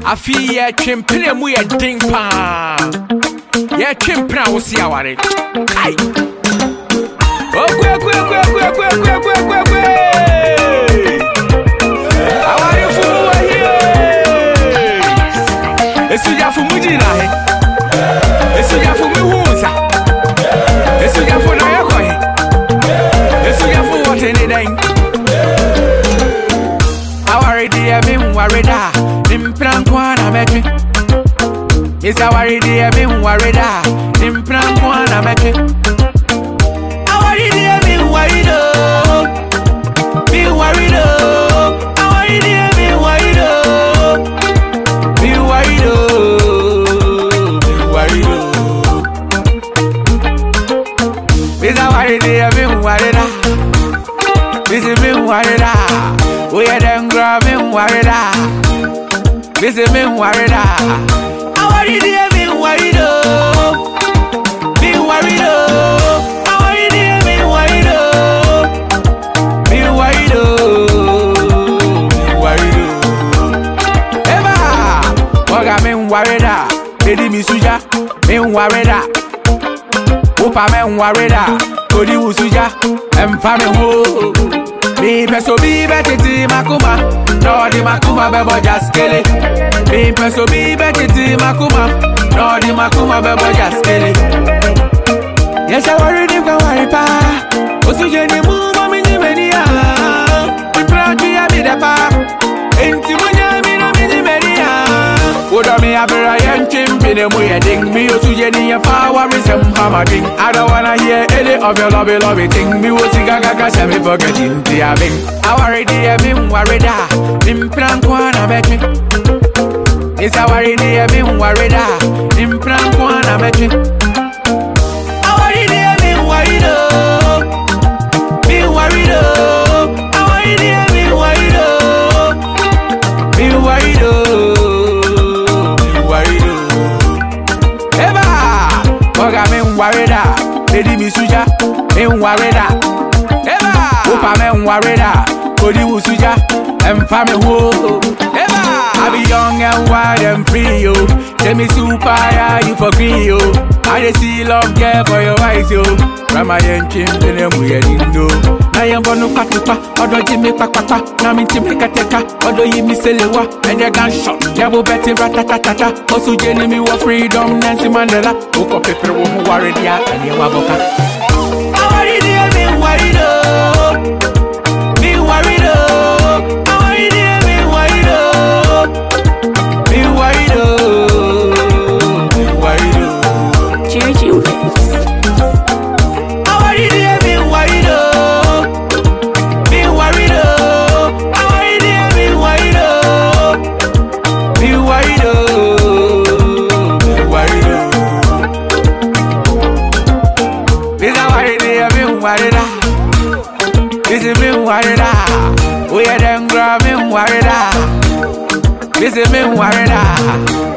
I feel ya chimpin we a ding pa. Ya chimpin I will see our it. Kai. Oh, quick. How are you for here? It's ya for Mujina. It's ya for Musa. It's ya for Nayakoi. It's ya for what anything. Idea been worried, implant one I met it. It's our idea been worried, implant one I met it. Our idea been worried, be worried, our idea been worried, be worried, it's our idea been worried, this is been worried. We are them grabbing warrior. This is me warrior. Our idea be worried. Be worried. Our idea be worried. Be worried. Be worried. Eva, Waga me worried. Baby me suja, me worried. Opa me worried. Kodi usuja, emfa me ho. Me peso be betiti makuma, no di makuma bebo just kill it. Me peso be betiti makuma, no di makuma bebo just kill it. Yes I worry if I worry pa, osu jeni mu mami ni menia. We proud to be the pa, enti munya mi no mi ni menia. Oda me abira yenchim bine mu yeding, me osu jeni ya fa worry sem hamading. I don't wanna hear any of your lobby thing. Me was gaga shame forgetting the abing. Our idea been worried, implant one I met it. It's our idea been worried, implant one I met it. Our idea been worried, be worried. Our idea been worried, be worried, be worried. Eva, Oga me worried, lady me suja, me worried. Eva, Opa me worried. Kodi usuja, emfa me ho. Eva, I be young and wild and free, yo. Tell me super, yeah, you for free, yo. I just see love, care for your eyes, yo. Rama yenchim, tene mu yedindo. Na yembo no patupa, odo jimi pakpakpa. Na minti mekateka, odo yimi selewa. And your gunshot, yabo beti ratatatata. Osu jeni mi wa freedom, Nancy Mandela. Oko pepe wo mu worried ya, and ye waboka. Our idea be worried, be worried, our idea be worried, be worried, be worried. Jerry Our idea be worried, be worried, our idea be worried, be worried, be worried. This our idea be worried. This is me worried. We are them grabbing warrior. This is me warrior.